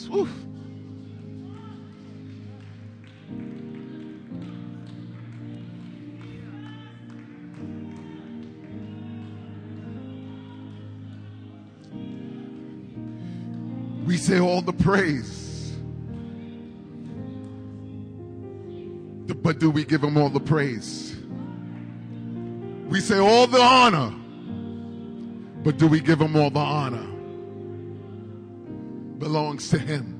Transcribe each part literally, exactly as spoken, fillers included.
Whew. We say all the praise, but do we give him all the praise? We say all the honor, but do we give him all the honor? Belongs to him.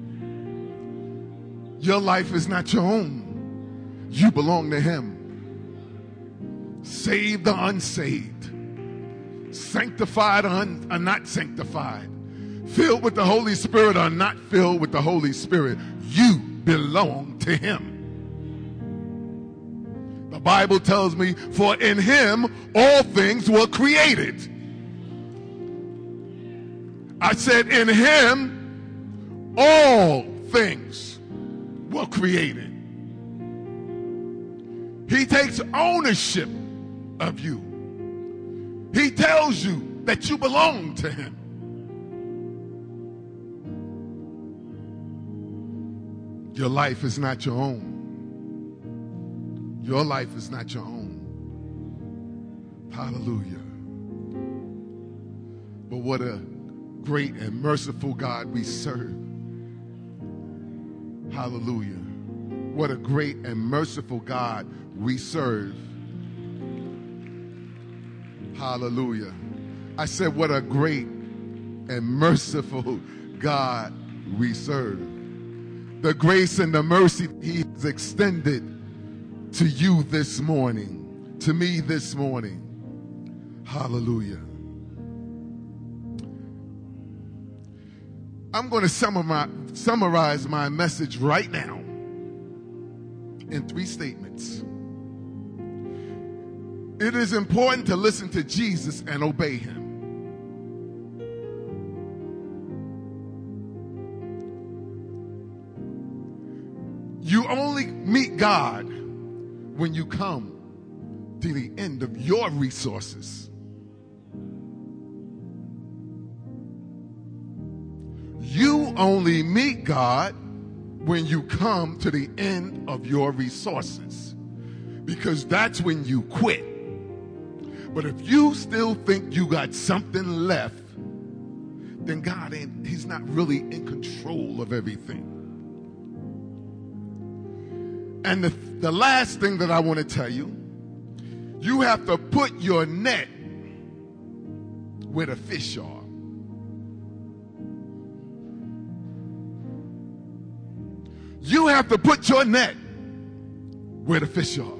Your life is not your own. You belong to him. Saved or unsaved, sanctified or, un- or not sanctified, filled with the Holy Spirit or not filled with the Holy Spirit, you belong to him. The Bible tells me, for in him all things were created. I said, in him all things were created. He takes ownership of you. He tells you that you belong to him. Your life is not your own. Your life is not your own. Hallelujah. But what a great and merciful God we serve. Hallelujah. What a great and merciful God we serve. Hallelujah. I said, what a great and merciful God we serve. The grace and the mercy he has extended to you this morning, to me this morning. Hallelujah. I'm going to summarize, summarize my message right now in three statements. It is important to listen to Jesus and obey him. You only meet God when you come to the end of your resources. You only meet God when you come to the end of your resources, because that's when you quit. But if you still think you got something left, then God ain't, he's not really in control of everything. And the, the last thing that I want to tell you, you have to put your net where the fish are. You have to put your net where the fish are.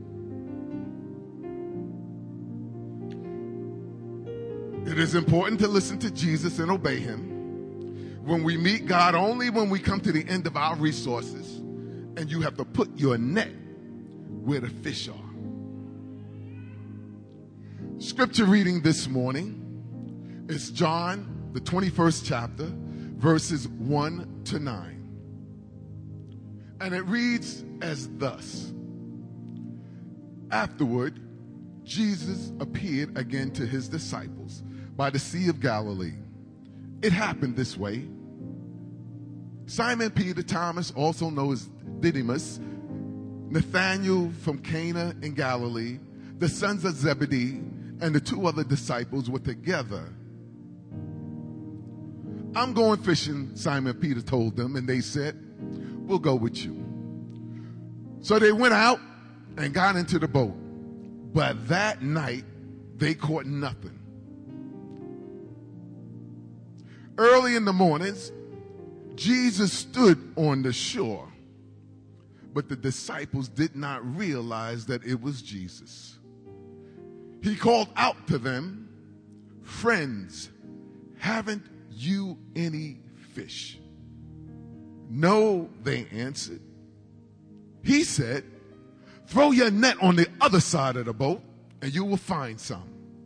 It is important to listen to Jesus and obey him. When we meet God, only when we come to the end of our resources. And you have to put your net where the fish are. Scripture reading this morning is John, the twenty-first chapter, verses one to nine. And it reads as thus. Afterward, Jesus appeared again to his disciples by the Sea of Galilee. It happened this way. Simon Peter, Thomas, also known as Didymus, Nathanael from Cana in Galilee, the sons of Zebedee, and the two other disciples were together. I'm going fishing, Simon Peter told them, and they said, we'll go with you. So they went out and got into the boat. But that night, they caught nothing. Early in the mornings, Jesus stood on the shore, but the disciples did not realize that it was Jesus. He called out to them, friends, haven't you any fish? No, they answered. He said, throw your net on the other side of the boat and you will find some.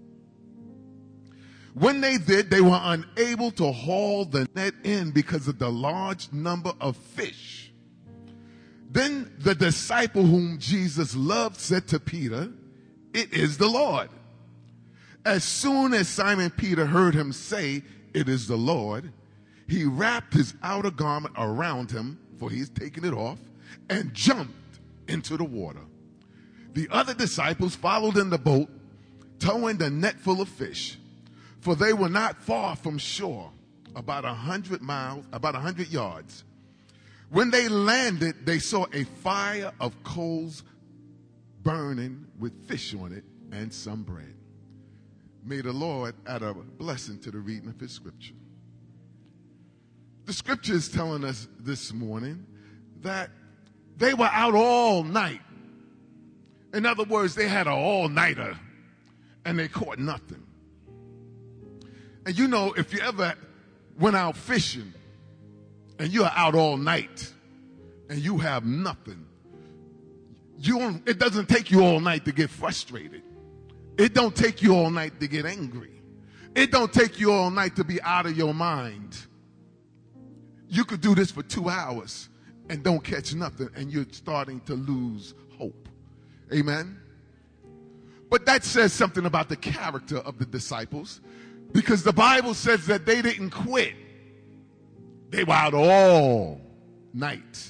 When they did, they were unable to haul the net in because of the large number of fish. Then the disciple whom Jesus loved said to Peter, it is the Lord. As soon as Simon Peter heard him say, it is the Lord, He wrapped his outer garment around him, for he's taken it off, and jumped into the water. The other disciples followed in the boat, towing the net full of fish, for they were not far from shore, about a hundred miles, about a hundred yards. When they landed, they saw a fire of coals burning with fish on it and some bread. May the Lord add a blessing to the reading of his scripture. The scripture is telling us this morning that they were out all night. In other words, they had an all-nighter and they caught nothing. And you know, if you ever went out fishing and you're out all night and you have nothing, you don't, it doesn't take you all night to get frustrated. It don't take you all night to get angry. It don't take you all night to be out of your mind. You could do this for two hours and don't catch nothing, and you're starting to lose hope. Amen? But that says something about the character of the disciples, because the Bible says that they didn't quit. They were out all night.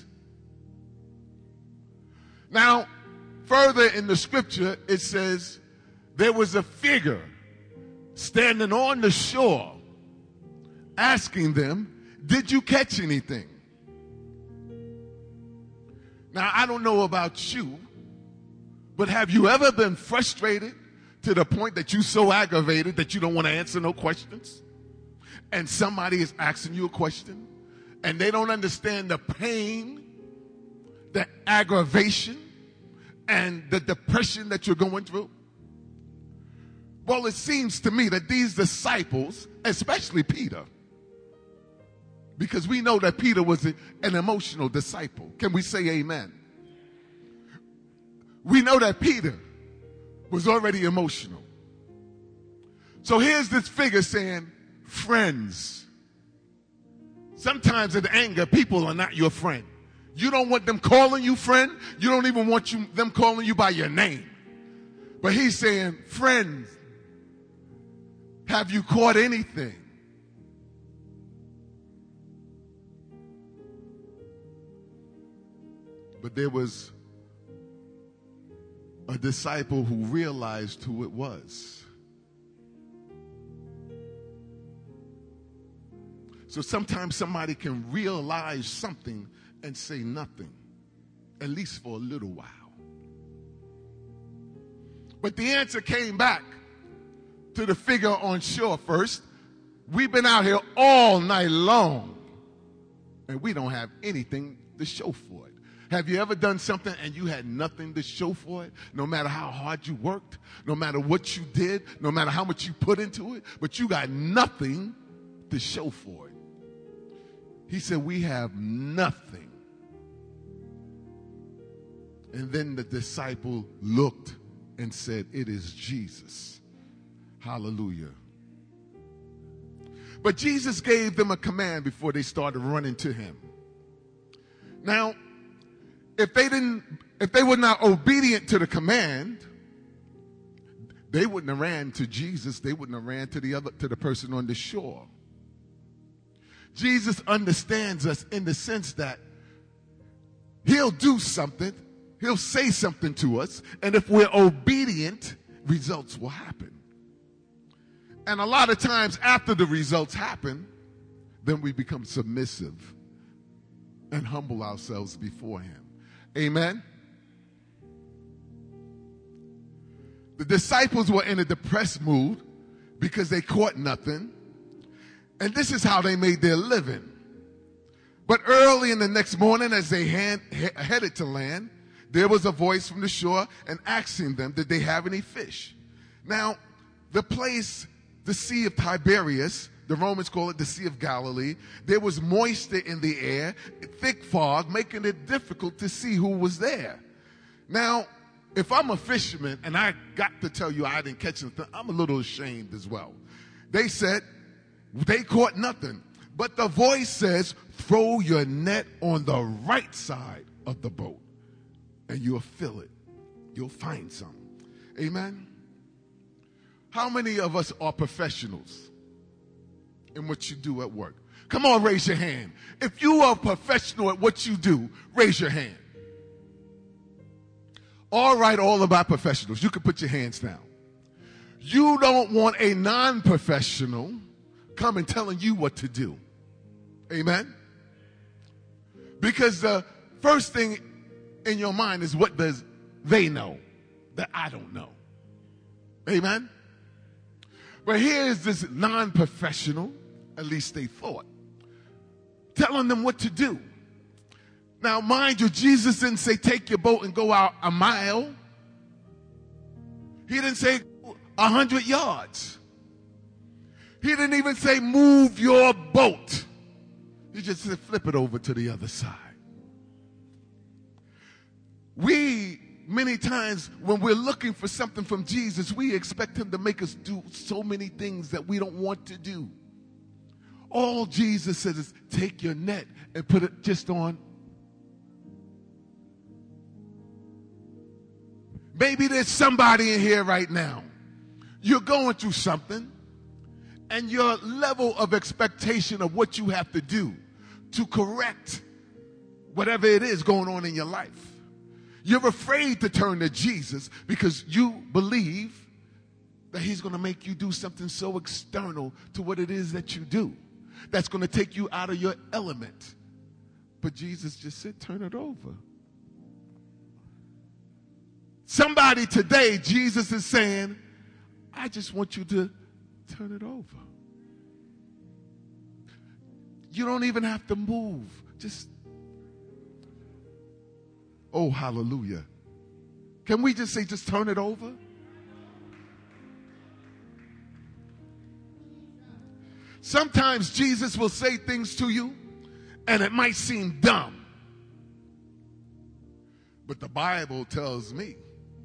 Now, further in the scripture, it says there was a figure standing on the shore asking them, did you catch anything? Now, I don't know about you, but have you ever been frustrated to the point that you're so aggravated that you don't want to answer no questions? And somebody is asking you a question, and they don't understand the pain, the aggravation, and the depression that you're going through? Well, it seems to me that these disciples, especially Peter, because we know that Peter was an emotional disciple. Can we say amen? We know that Peter was already emotional. So here's this figure saying, friends. Sometimes in anger, people are not your friend. You don't want them calling you friend. You don't even want you, them calling you by your name. But he's saying, friends, have you caught anything? But there was a disciple who realized who it was. So sometimes somebody can realize something and say nothing, at least for a little while. But the answer came back to the figure on shore first. We've been out here all night long, and we don't have anything to show for it. Have you ever done something and you had nothing to show for it? No matter how hard you worked, no matter what you did, no matter how much you put into it, but you got nothing to show for it. He said, we have nothing. And then the disciple looked and said, it is Jesus. Hallelujah. But Jesus gave them a command before they started running to him. Now, if they didn't, if they were not obedient to the command, they wouldn't have ran to Jesus. They wouldn't have ran to the other, to the person on the shore. Jesus understands us in the sense that he'll do something, he'll say something to us, and if we're obedient, results will happen. And a lot of times after the results happen, then we become submissive and humble ourselves before him. Amen? The disciples were in a depressed mood because they caught nothing. And this is how they made their living. But early in the next morning, as they hand, he, headed to land, there was a voice from the shore and asking them, did they have any fish? Now, the place, the Sea of Tiberias, the Romans call it the Sea of Galilee, there was moisture in the air, thick fog, making it difficult to see who was there. Now, if I'm a fisherman and I got to tell you I didn't catch anything, I'm a little ashamed as well. They said they caught nothing. But the voice says, throw your net on the right side of the boat and you'll fill it. You'll find some. Amen? How many of us are professionals in what you do at work? Come on, raise your hand. If you are a professional at what you do, raise your hand. All right, all of our professionals, you can put your hands down. You don't want a non-professional coming telling you what to do. Amen? Because the first thing in your mind is, what does they know that I don't know? Amen? But here is this non-professional, at least they thought, telling them what to do. Now, mind you, Jesus didn't say take your boat and go out a mile. He didn't say a hundred yards. He didn't even say move your boat. He just said flip it over to the other side. We, many times, when we're looking for something from Jesus, we expect him to make us do so many things that we don't want to do. All Jesus says is take your net and put it just on. Maybe there's somebody in here right now. You're going through something, and your level of expectation of what you have to do to correct whatever it is going on in your life. You're afraid to turn to Jesus because you believe that he's going to make you do something so external to what it is that you do that's going to take you out of your element. But Jesus just said, turn it over. Somebody today, Jesus is saying, I just want you to turn it over. You don't even have to move. Just, oh, hallelujah. Can we just say, just turn it over? Sometimes Jesus will say things to you, and it might seem dumb. But the Bible tells me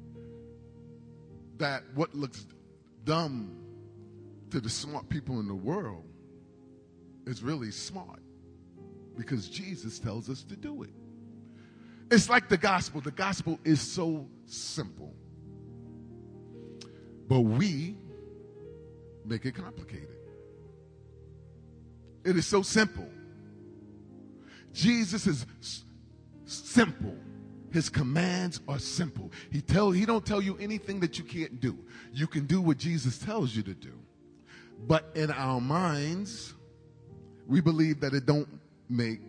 that what looks dumb to the smart people in the world is really smart, because Jesus tells us to do it. It's like the gospel. The gospel is so simple, but we make it complicated. It is so simple. Jesus is s- simple. His commands are simple. He tell he don't tell you anything that you can't do. You can do what Jesus tells you to do. But in our minds, we believe that it don't make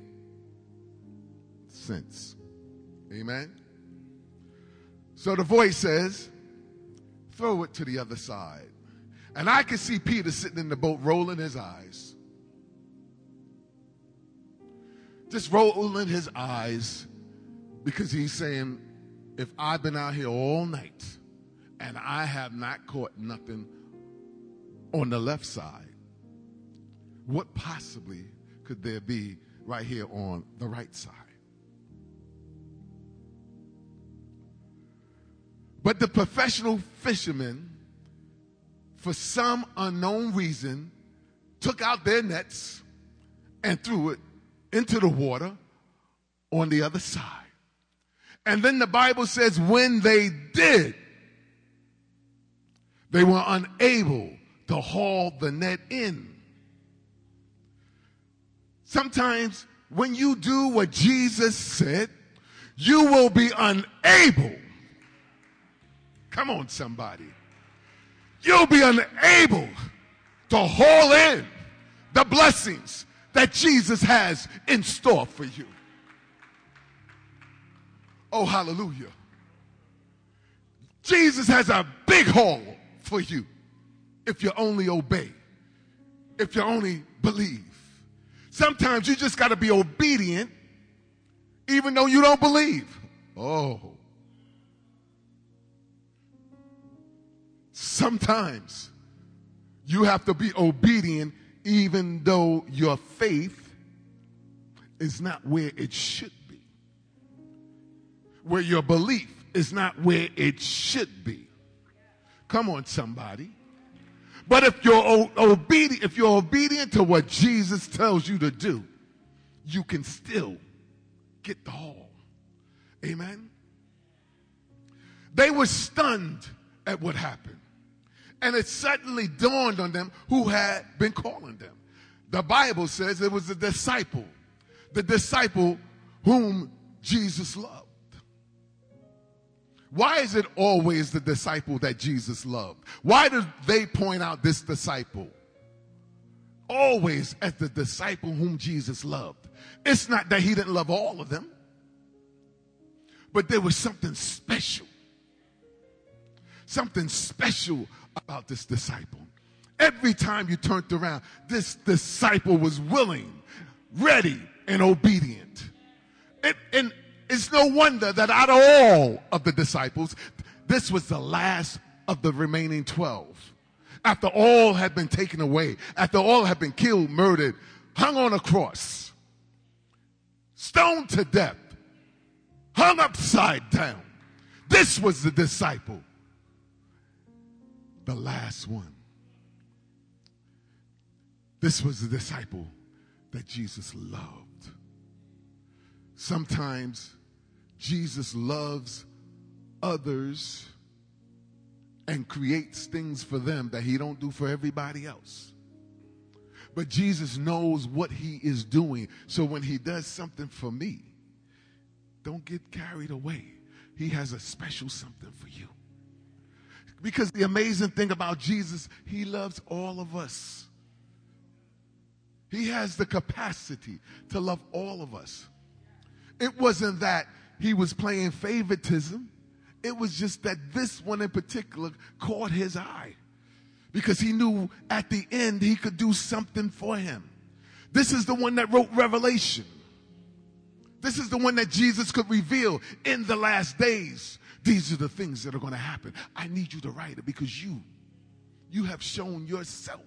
sense. Amen? So the voice says, throw it to the other side. And I can see Peter sitting in the boat rolling his eyes. Just rolling his eyes, because he's saying, if I've been out here all night and I have not caught nothing on the left side, what possibly could there be right here on the right side? But the professional fishermen, for some unknown reason, took out their nets and threw it into the water on the other side. And then the Bible says when they did, they were unable to haul the net in. Sometimes when you do what Jesus said, you will be unable. Come on, somebody. You'll be unable to haul in the blessings that Jesus has in store for you. Oh, hallelujah. Jesus has a big haul for you if you only obey, if you only believe. Sometimes you just got to be obedient even though you don't believe. Oh. Sometimes you have to be obedient even though your faith is not where it should be, where your belief is not where it should be. Come on, somebody. But if you're o- obedient, if you're obedient to what Jesus tells you to do, you can still get the haul. Amen. They were stunned at what happened. And it suddenly dawned on them who had been calling them. The Bible says it was the disciple, the disciple whom Jesus loved. Why is it always the disciple that Jesus loved? Why do they point out this disciple? Always as the disciple whom Jesus loved. It's not that he didn't love all of them, but there was something special. Something special about this disciple. Every time you turned around, this disciple was willing, ready, and obedient. It, and it's no wonder that out of all of the disciples, this was the last of the remaining twelve. After all had been taken away, after all had been killed, murdered, hung on a cross, stoned to death, hung upside down. This was the disciple, the last one. This was the disciple that Jesus loved. Sometimes Jesus loves others and creates things for them that he don't do for everybody else. But Jesus knows what he is doing. So when he does something for me, don't get carried away. He has a special something for you. Because the amazing thing about Jesus, he loves all of us. He has the capacity to love all of us. It wasn't that he was playing favoritism. It was just that this one in particular caught his eye because he knew at the end he could do something for him. This is the one that wrote Revelation. This is the one that Jesus could reveal in the last days. These are the things that are going to happen. I need you to write it because you, you have shown yourself.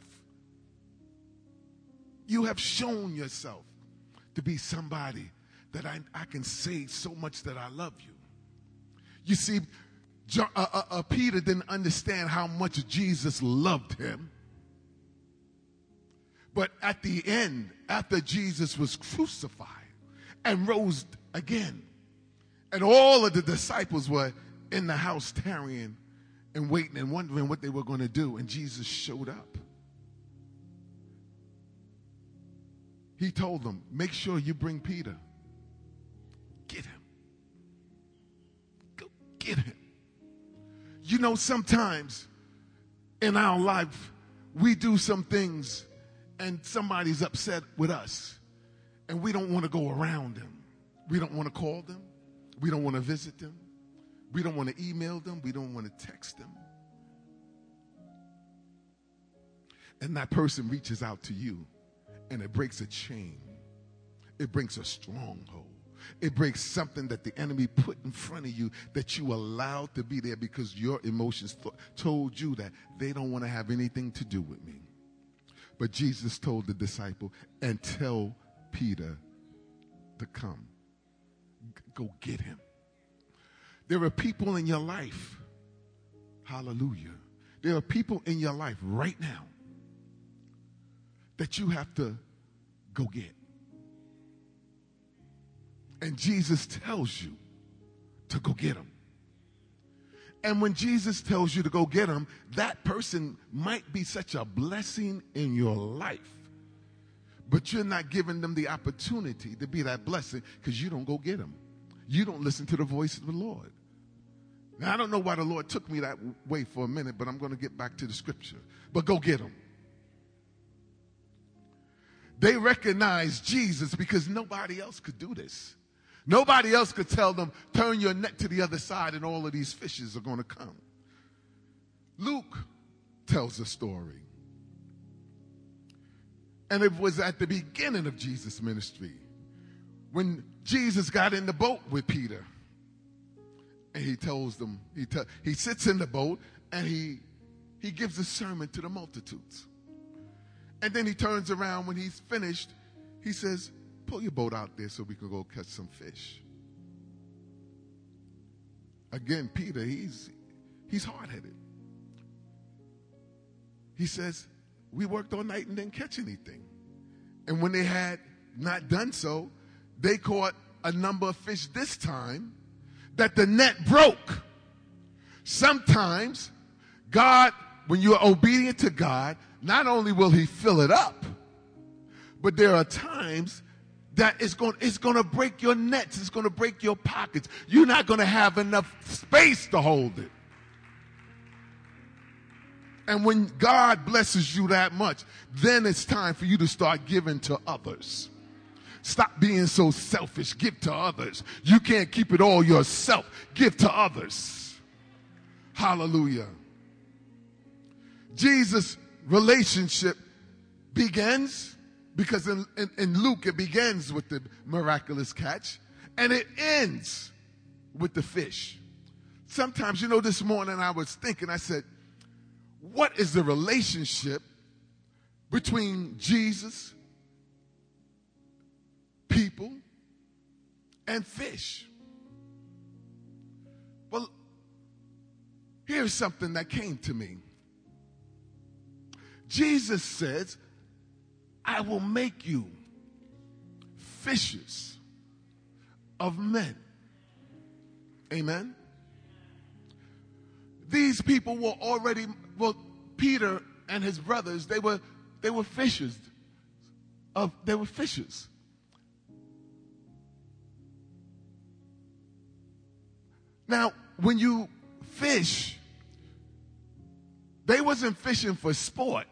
You have shown yourself to be somebody that I, I can say so much that I love you. You see, John, uh, uh, uh, Peter didn't understand how much Jesus loved him. But at the end, after Jesus was crucified and rose again, and all of the disciples were in the house tarrying and waiting and wondering what they were going to do, and Jesus showed up. He told them, make sure you bring Peter. Get him. Go get him. You know, sometimes in our life, we do some things and somebody's upset with us and we don't want to go around them. We don't want to call them. We don't want to visit them. We don't want to email them. We don't want to text them. And that person reaches out to you and it breaks a chain. It breaks a stronghold. It breaks something that the enemy put in front of you that you allowed to be there because your emotions th- told you that they don't want to have anything to do with me. But Jesus told the disciple, and tell Peter to come. G- go get him. There are people in your life, hallelujah. There are people in your life right now that you have to go get. And Jesus tells you to go get them. And when Jesus tells you to go get them, that person might be such a blessing in your life. But you're not giving them the opportunity to be that blessing because you don't go get them. You don't listen to the voice of the Lord. Now, I don't know why the Lord took me that way for a minute, but I'm going to get back to the scripture. But go get them. They recognized Jesus because nobody else could do this. Nobody else could tell them, turn your net to the other side and all of these fishes are going to come. Luke tells a story. And it was at the beginning of Jesus' ministry when Jesus got in the boat with Peter. And he tells them, he, te- he sits in the boat and he, he gives a sermon to the multitudes. And then he turns around when he's finished, he says, pull your boat out there so we can go catch some fish. Again, Peter, he's, he's hard-headed. He says, we worked all night and didn't catch anything. And when they had not done so, they caught a number of fish this time that the net broke. Sometimes God, when you're obedient to God, not only will he fill it up, But there are times that it's going, it's going to break your nets. It's going to break your pockets. You're not going to have enough space to hold it. And when God blesses you that much, then it's time for you to start giving to others. Stop being so selfish. Give to others. You can't keep it all yourself. Give to others. Hallelujah. Jesus' relationship begins, because in, in, in Luke it begins with the miraculous catch, and it ends with the fish. Sometimes, you know, this morning I was thinking, I said, what is the relationship between Jesus, people, and fish? Well, here's something that came to me. Jesus says, I will make you fishers of men. Amen. These people were already, well, Peter and his brothers, they were they were fishers of they were fishers. Now, when you fish, they wasn't fishing for sport.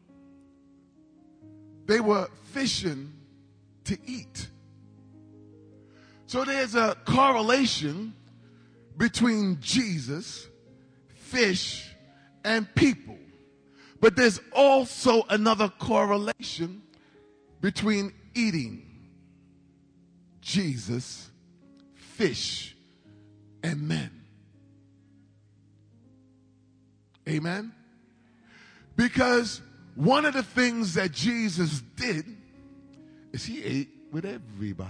They were fishing to eat. So there's a correlation between Jesus, fish, and people. But there's also another correlation between eating, Jesus, fish, and men. Amen? Because one of the things that Jesus did is he ate with everybody.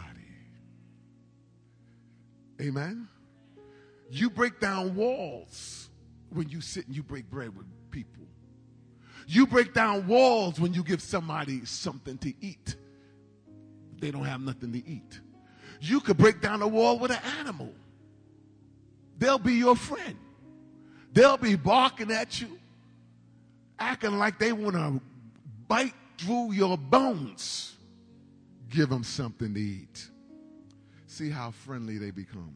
Amen? You break down walls when you sit and you break bread with people. You break down walls when you give somebody something to eat. They don't have nothing to eat. You could break down a wall with an animal. They'll be your friend. They'll be barking at you, acting like they want to bite through your bones. Give them something to eat. See how friendly they become.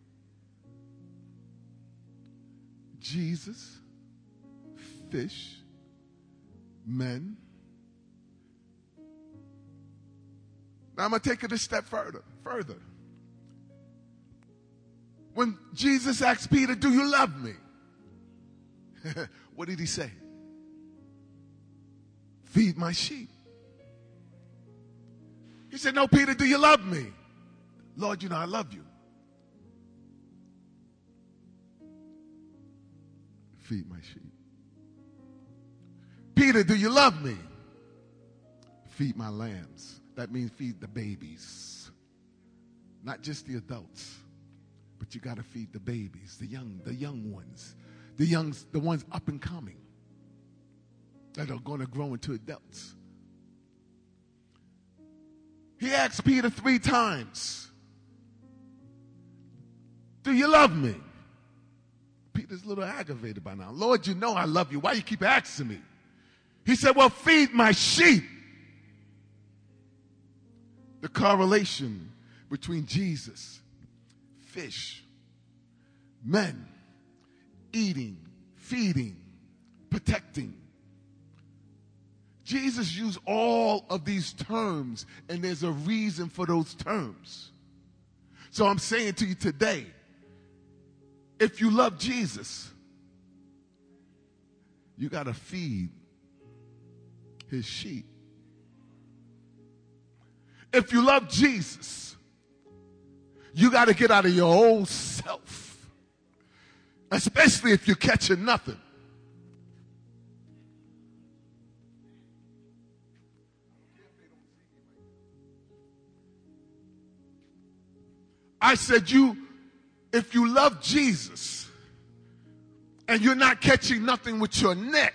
Jesus, fish, men. Now I'm going to take it a step further. Further. When Jesus asked Peter, do you love me? What did he say? Feed my sheep. He said, no, Peter, do you love me? Lord, you know I love you. Feed my sheep. Peter, do you love me? Feed my lambs. That means feed the babies. Not just the adults, but you got to feed the babies, the young, the young ones, the young, the ones up and coming that are going to grow into adults. He asked Peter three times, do you love me? Peter's a little aggravated by now. Lord, you know I love you. Why you keep asking me? He said, well, feed my sheep. The correlation between Jesus, fish, men, eating, feeding, protecting. Jesus used all of these terms, and there's a reason for those terms. So I'm saying to you today, if you love Jesus, you got to feed his sheep. If you love Jesus, you got to get out of your old self, especially if you're catching nothing. I said, you, if you love Jesus and you're not catching nothing with your net,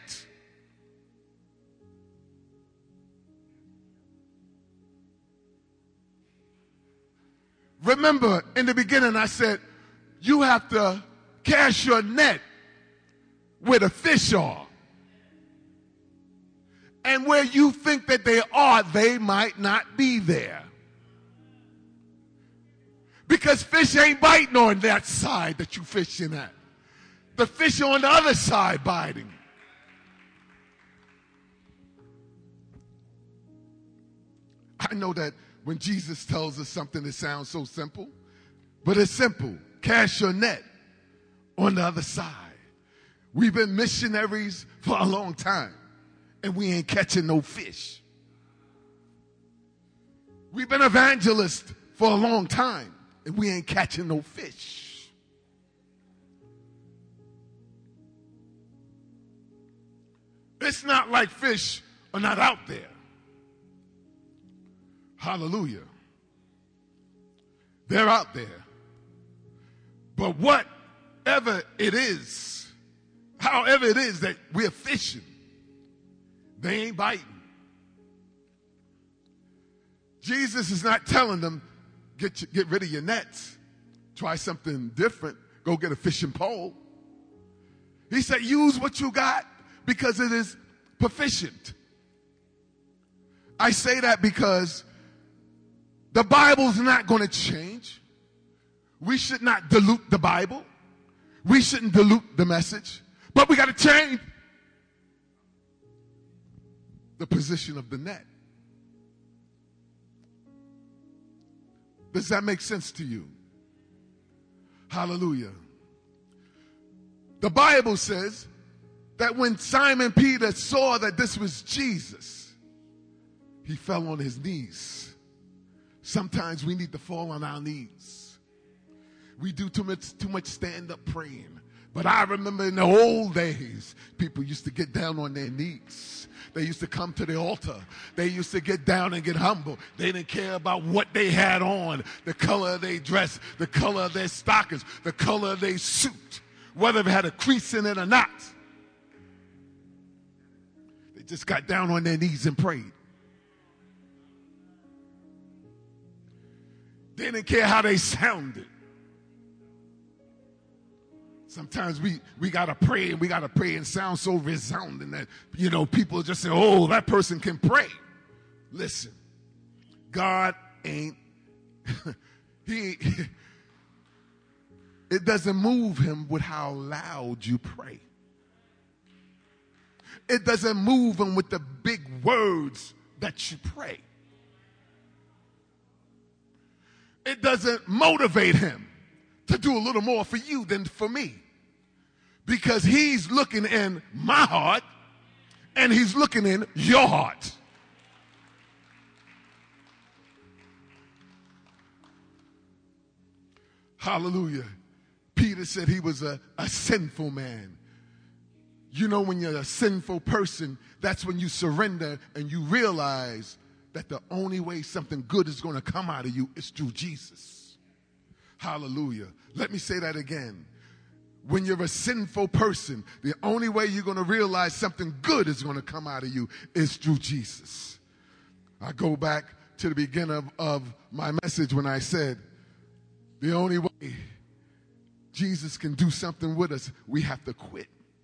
remember in the beginning I said, you have to cast your net where the fish are. And where you think that they are, they might not be there. Because fish ain't biting on that side that you fishing at. The fish are on the other side biting. I know that when Jesus tells us something, it sounds so simple, but it's simple. Cast your net on the other side. We've been missionaries for a long time, and we ain't catching no fish. We've been evangelists for a long time, and we ain't catching no fish. It's not like fish are not out there. Hallelujah. They're out there. But whatever it is, however it is that we're fishing, they ain't biting. Jesus is not telling them, get, get rid of your nets. Try something different. Go get a fishing pole. He said, use what you got because it is proficient. I say that because the Bible's not going to change. We should not dilute the Bible. We shouldn't dilute the message. But we got to change the position of the net. Does that make sense to you? Hallelujah. The Bible says that when Simon Peter saw that this was Jesus, he fell on his knees. Sometimes we need to fall on our knees. We do too much, too much stand-up praying. But I remember in the old days, people used to get down on their knees. They used to come to the altar. They used to get down and get humble. They didn't care about what they had on, the color of their dress, the color of their stockings, the color of their suit, whether it had a crease in it or not. They just got down on their knees and prayed. They didn't care how they sounded. Sometimes we, we got to pray and we got to pray and sound so resounding that, you know, people just say, oh, that person can pray. Listen, God ain't, he, it doesn't move him with how loud you pray. It doesn't move him with the big words that you pray. It doesn't motivate him to do a little more for you than for me. Because he's looking in my heart and he's looking in your heart. Hallelujah. Peter said he was a, a sinful man. You know, when you're a sinful person, that's when you surrender and you realize that the only way something good is going to come out of you is through Jesus. Hallelujah. Let me say that again. When you're a sinful person, the only way you're going to realize something good is going to come out of you is through Jesus. I go back to the beginning of, of my message when I said, the only way Jesus can do something with us, we have to quit.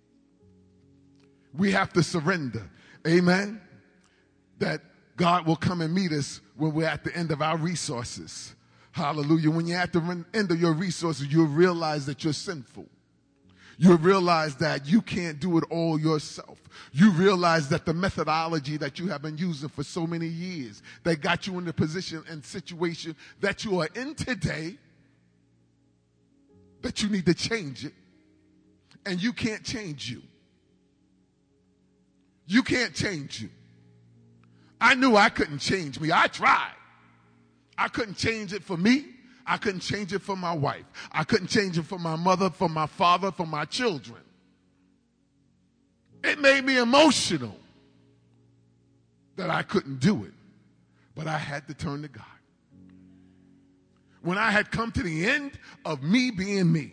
We have to surrender. Amen? That God will come and meet us when we're at the end of our resources. Hallelujah. When you're at the end of your resources, you'll realize that you're sinful. You realize that you can't do it all yourself. You realize that the methodology that you have been using for so many years that got you in the position and situation that you are in today, that you need to change it. And you can't change you. You can't change you. I knew I couldn't change me. I tried. I couldn't change it for me. I couldn't change it for my wife. I couldn't change it for my mother, for my father, for my children. It made me emotional that I couldn't do it. But I had to turn to God. When I had come to the end of me being me.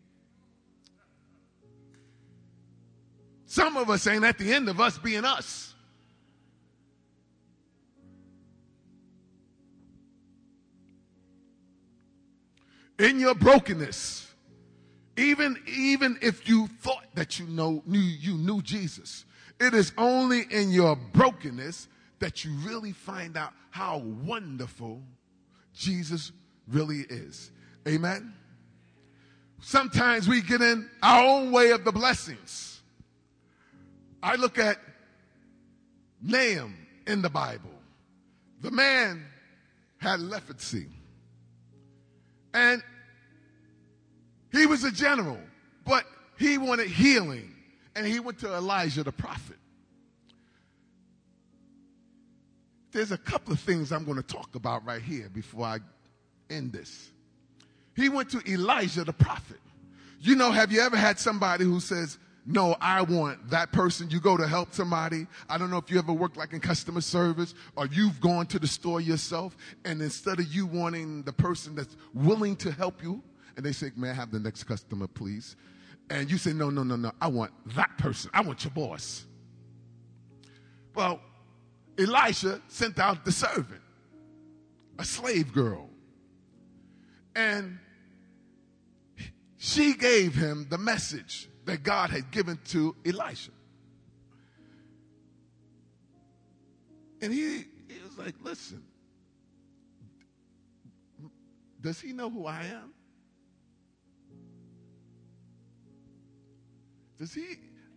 Some of us ain't at the end of us being us. In your brokenness, even, even if you thought that you know knew you knew Jesus, It is only in your brokenness that you really find out how wonderful Jesus really is. Amen? Sometimes we get in our own way of the blessings. I look at Nahum in the Bible. The man had leprosy. And he was a general, but he wanted healing. And he went to Elijah the prophet. There's a couple of things I'm going to talk about right here before I end this. He went to Elijah the prophet. You know, have you ever had somebody who says, no, I want that person? You go to help somebody. I don't know if you ever worked like in customer service or you've gone to the store yourself, and instead of you wanting the person that's willing to help you, and they say, may I have the next customer, please? And you say, no, no, no, no, I want that person. I want your boss. Well, Elisha sent out the servant, a slave girl. And she gave him the message that God had given to Elisha. And he, he was like, listen, does he know who I am? Does he,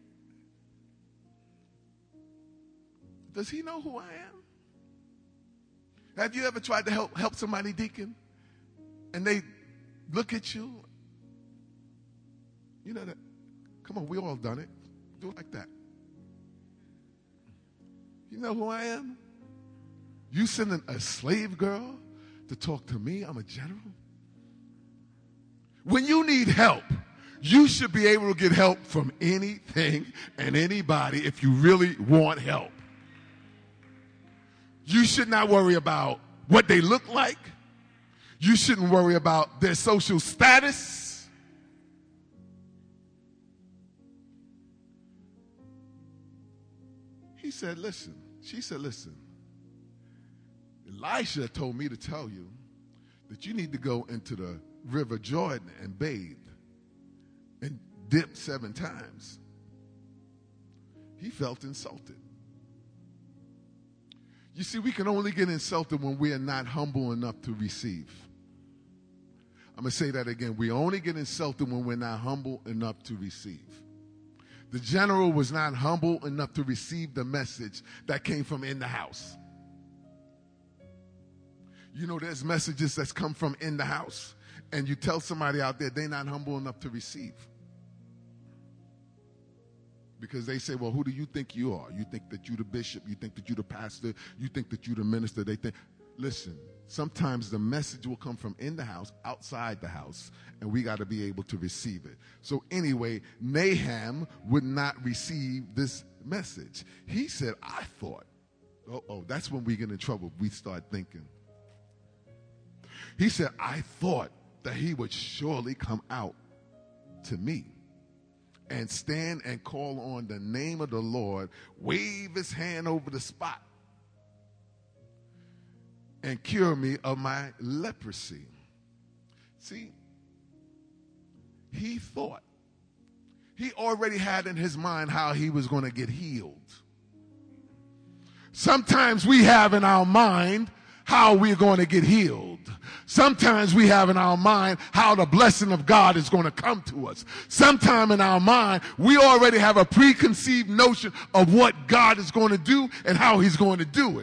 does he know who I am? Have you ever tried to help, help somebody, deacon, and they look at you? You know that, come on, we all done it. Do it like that. You know who I am? You sending a slave girl to talk to me? I'm a general. When you need help, you should be able to get help from anything and anybody if you really want help. You should not worry about what they look like. You shouldn't worry about their social status. He said, listen. She said, listen. Elisha told me to tell you that you need to go into the river Jordan and bathe and dip seven times. He felt insulted. You see, we can only get insulted when we are not humble enough to receive. I'm going to say that again. We only get insulted when we're not humble enough to receive. The general was not humble enough to receive the message that came from in the house. You know, there's messages that's come from in the house, and you tell somebody out there they're not humble enough to receive. Because they say, well, who do you think you are? You think that you're the bishop. You think that you're the pastor. You think that you're the minister. They think, listen, sometimes the message will come from in the house, outside the house, and we got to be able to receive it. So anyway, Nahum would not receive this message. He said, I thought, oh, that's when we get in trouble. We start thinking. He said, I thought that he would surely come out to me and stand and call on the name of the Lord, wave his hand over the spot, and cure me of my leprosy. See, he thought. He already had in his mind how he was going to get healed. Sometimes we have in our mind how we're going to get healed. Sometimes we have in our mind how the blessing of God is going to come to us. Sometime in our mind, we already have a preconceived notion of what God is going to do and how he's going to do it.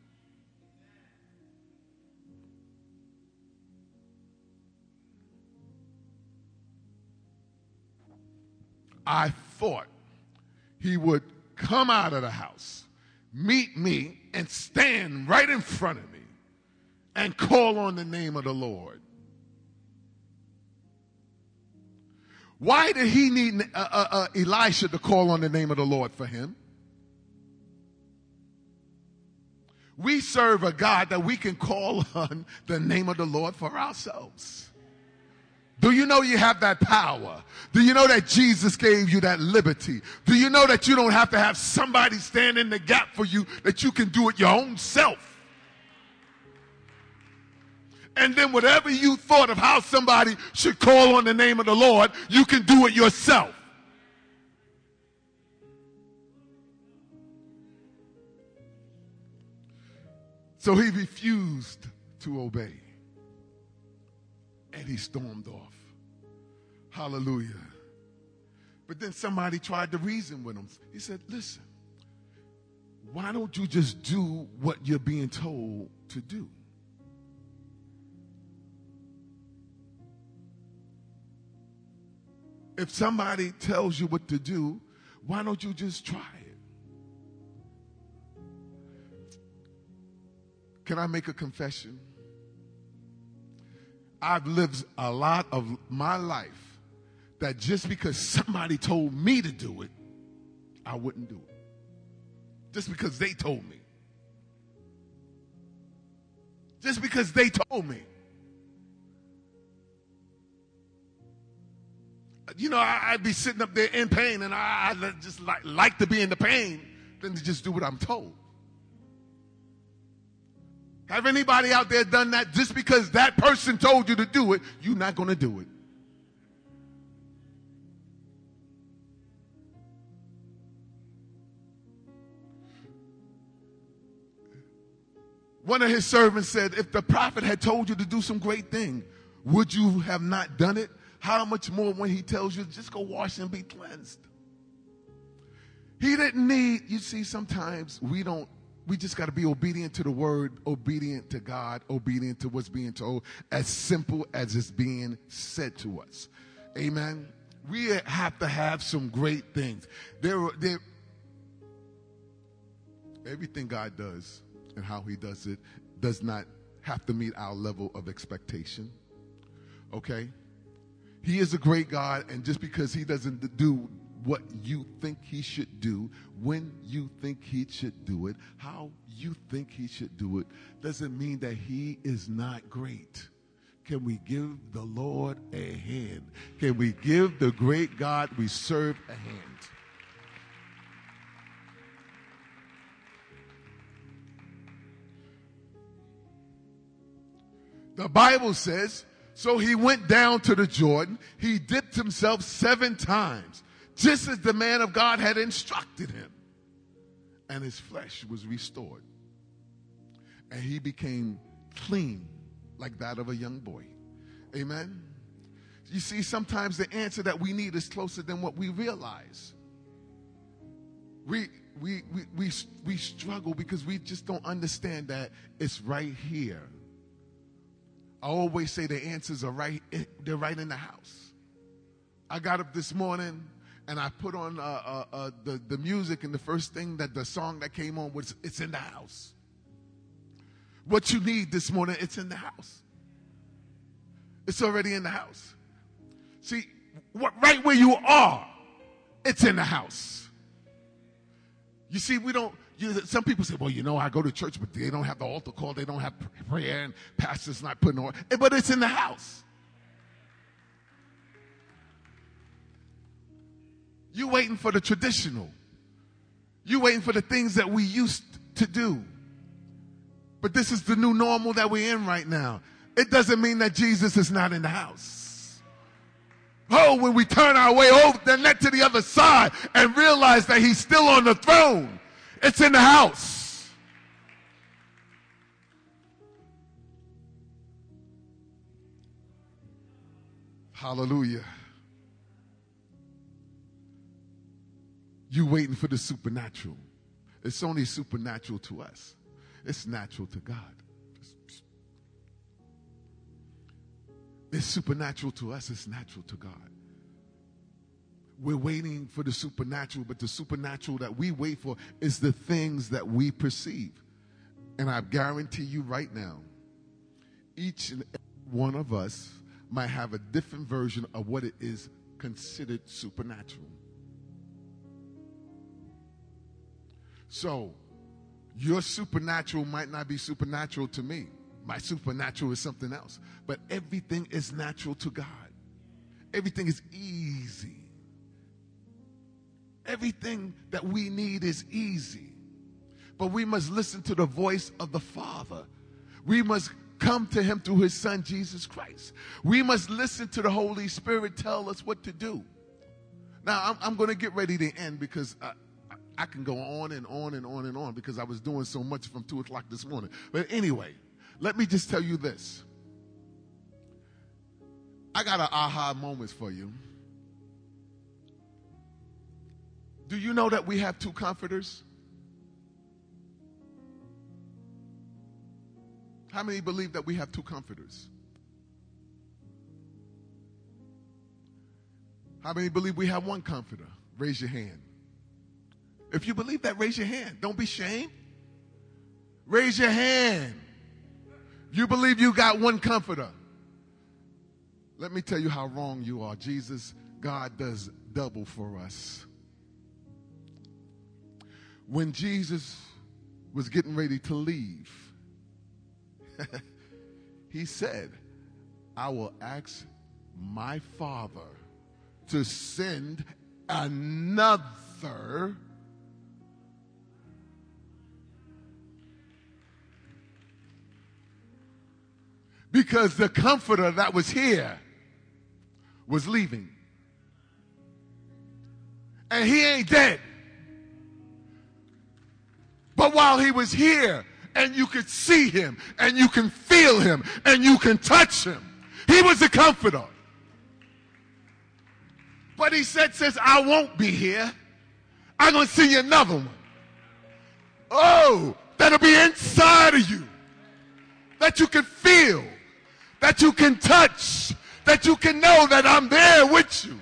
I thought he would come out of the house, meet me, and stand right in front of me and call on the name of the Lord. Why did he need uh, uh, uh, Elisha to call on the name of the Lord for him? We serve a God that we can call on the name of the Lord for ourselves. Do you know you have that power? Do you know that Jesus gave you that liberty? Do you know that you don't have to have somebody stand in the gap for you, that you can do it your own self? And then whatever you thought of how somebody should call on the name of the Lord, you can do it yourself. So he refused to obey. And he stormed off. Hallelujah. But then somebody tried to reason with him. He said, listen, why don't you just do what you're being told to do? If somebody tells you what to do, why don't you just try it? Can I make a confession? I've lived a lot of my life that just because somebody told me to do it, I wouldn't do it. Just because they told me. Just because they told me. You know, I, I'd be sitting up there in pain, and I, I just like, like to be in the pain than to just do what I'm told. Have anybody out there done that? Just because that person told you to do it, you're not going to do it. One of his servants said, if the prophet had told you to do some great thing, would you have not done it? How much more when he tells you, just go wash and be cleansed? He didn't need, you see, sometimes we don't, we just got to be obedient to the word, obedient to God, obedient to what's being told, as simple as it's being said to us. Amen. We have to have some great things. There, there, everything God does and how he does it does not have to meet our level of expectation. Okay? He is a great God, and just because he doesn't do what you think he should do, when you think he should do it, how you think he should do it, doesn't mean that he is not great. Can we give the Lord a hand? Can we give the great God we serve a hand? The Bible says, so he went down to the Jordan. He dipped himself seven times, just as the man of God had instructed him. And his flesh was restored. And he became clean like that of a young boy. Amen? You see, sometimes the answer that we need is closer than what we realize. We, we, we, we, we struggle because we just don't understand that it's right here. I always say the answers are right, they're right in the house. I got up this morning and I put on uh, uh, uh, the, the music, and the first thing that the song that came on was, it's in the house. What you need this morning, it's in the house. It's already in the house. See, what, right where you are, it's in the house. You see, we don't, you, some people say, well, you know, I go to church, but they don't have the altar call, they don't have prayer, and pastor's not putting on, but it's in the house. You waiting for the traditional. You waiting for the things that we used to do. But this is the new normal that we're in right now. It doesn't mean that Jesus is not in the house. Oh, when we turn our way over the net to the other side and realize that he's still on the throne, it's in the house. Hallelujah. You waiting for the supernatural. It's only supernatural to us. It's natural to God. It's supernatural to us. It's natural to God. We're waiting for the supernatural, but the supernatural that we wait for is the things that we perceive. And I guarantee you right now, each and every one of us might have a different version of what it is considered supernatural. So, your supernatural might not be supernatural to me. My supernatural is something else. But everything is natural to God. Everything is easy. Everything that we need is easy. But we must listen to the voice of the Father. We must come to him through his Son, Jesus Christ. We must listen to the Holy Spirit tell us what to do. Now, I'm, I'm going to get ready to end because I, I can go on and on and on and on because I was doing so much from two o'clock this morning. But anyway, let me just tell you this. I got an aha moment for you. Do you know that we have two comforters? How many believe that we have two comforters? How many believe we have one comforter? Raise your hand. If you believe that, raise your hand. Don't be ashamed. Raise your hand. You believe you got one comforter. Let me tell you how wrong you are. Jesus, God does double for us. When Jesus was getting ready to leave, he said, I will ask my Father to send another because the comforter that was here was leaving. And he ain't dead. But while he was here, and you could see him, and you can feel him, and you can touch him, he was a comforter. But he said, since I won't be here, I'm going to send you another one. Oh, that'll be inside of you. That you can feel, that you can touch, that you can know that I'm there with you.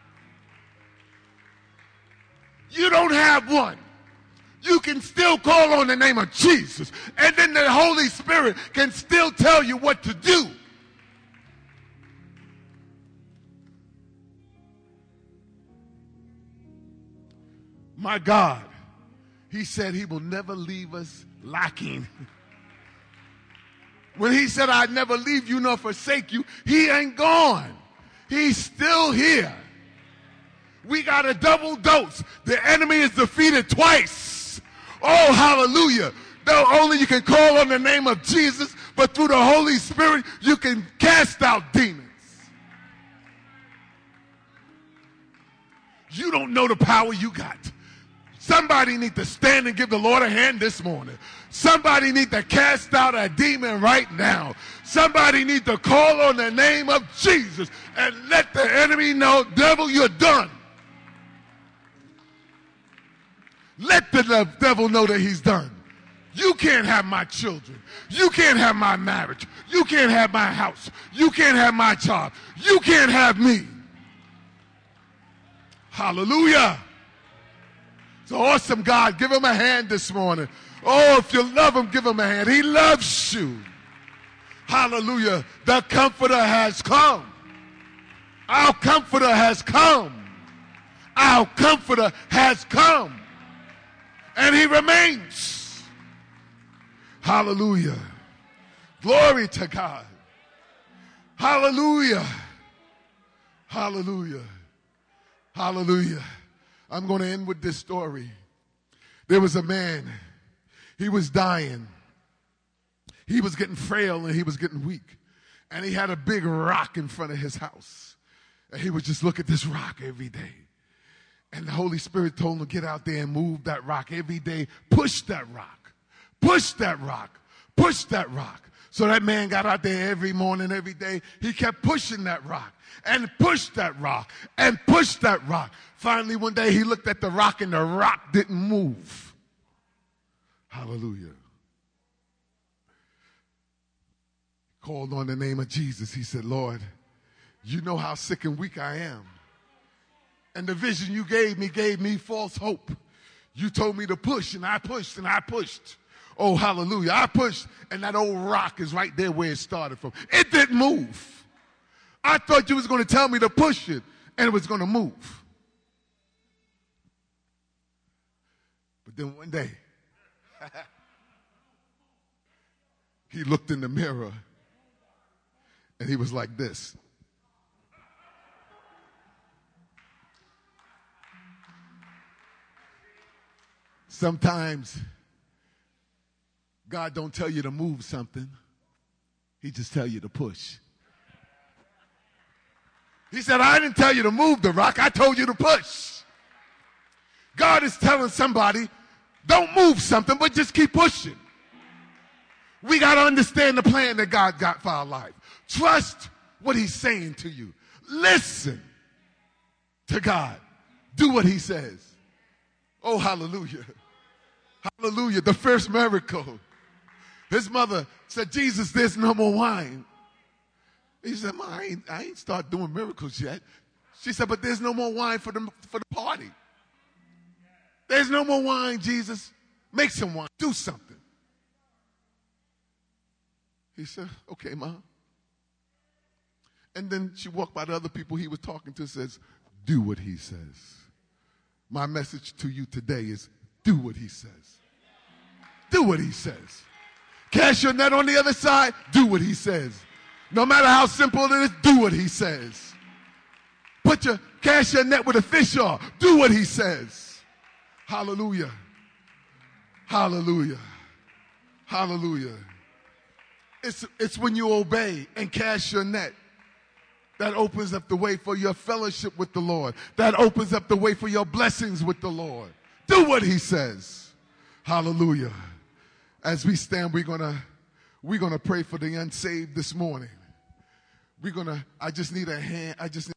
You don't have one. You can still call on the name of Jesus, and then the Holy Spirit can still tell you what to do. My God, he said he will never leave us lacking. When he said, I'd never leave you nor forsake you, he ain't gone. He's still here. We got a double dose. The enemy is defeated twice. Oh, hallelujah. Not only you can call on the name of Jesus, but through the Holy Spirit, you can cast out demons. You don't know the power you got. Somebody need to stand and give the Lord a hand this morning. Somebody need to cast out a demon right now. Somebody need to call on the name of Jesus and let the enemy know, devil, you're done. Let the devil know that he's done. You can't have my children. You can't have my marriage. You can't have my house. You can't have my job. You can't have me. Hallelujah. It's an awesome God. Give him a hand this morning. Oh, if you love him, give him a hand. He loves you. Hallelujah. The comforter has come. Our comforter has come. Our comforter has come. And he remains. Hallelujah. Glory to God. Hallelujah. Hallelujah. Hallelujah. I'm going to end with this story. There was a man. He was dying. He was getting frail and he was getting weak. And he had a big rock in front of his house. And he would just look at this rock every day. And the Holy Spirit told him to get out there and move that rock every day. Push that rock. Push that rock. Push that rock. So that man got out there every morning, every day. He kept pushing that rock and pushed that rock and pushed that rock. Finally, one day he looked at the rock and the rock didn't move. Hallelujah. Called on the name of Jesus. He said, Lord, you know how sick and weak I am. And the vision you gave me gave me false hope. You told me to push, and I pushed, and I pushed. Oh, hallelujah. I pushed, and that old rock is right there where it started from. It didn't move. I thought you was going to tell me to push it, and it was going to move. But then one day, he looked in the mirror, and he was like this. Sometimes God don't tell you to move something. He just tell you to push. He said, I didn't tell you to move the rock. I told you to push. God is telling somebody, don't move something, but just keep pushing. We got to understand the plan that God got for our life. Trust what he's saying to you. Listen to God. Do what he says. Oh, hallelujah. Hallelujah. The first miracle. His mother said, Jesus, there's no more wine. He said, Ma, I ain't, I ain't start doing miracles yet. She said, but there's no more wine for the, for the party. There's no more wine, Jesus. Make some wine. Do something. He said, okay, Ma. And then she walked by the other people he was talking to and says, do what he says. My message to you today is do what he says. Do what he says. Cast your net on the other side. Do what he says. No matter how simple it is, do what he says. Put your, cast your net with a fish on. Do what he says. Hallelujah. Hallelujah. Hallelujah. It's, it's when you obey and cast your net that opens up the way for your fellowship with the Lord. That opens up the way for your blessings with the Lord. Do what he says. Hallelujah. As we stand, we're going to we're going to pray for the unsaved this morning. We're going to, I just need a hand, I just need